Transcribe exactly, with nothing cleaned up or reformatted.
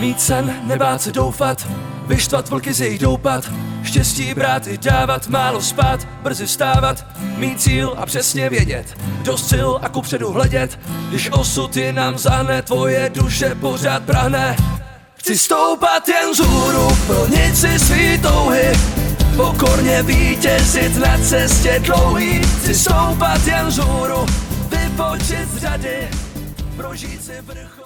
Mít sen, nebát se doufat, vyštvat vlky z jejich doupat, štěstí brát i dávat, málo spát, brzy vstávat, mít cíl a přesně vědět, dost sil a kupředu hledět, když osud je nám zahne, tvoje duše pořád prahne. Chci stoupat jen vzhůru, plnit si svý touhy, pokorně vítězit na cestě dlouhý. Chci stoupat jen vzhůru, vybočit z řady, prožít si vrchol.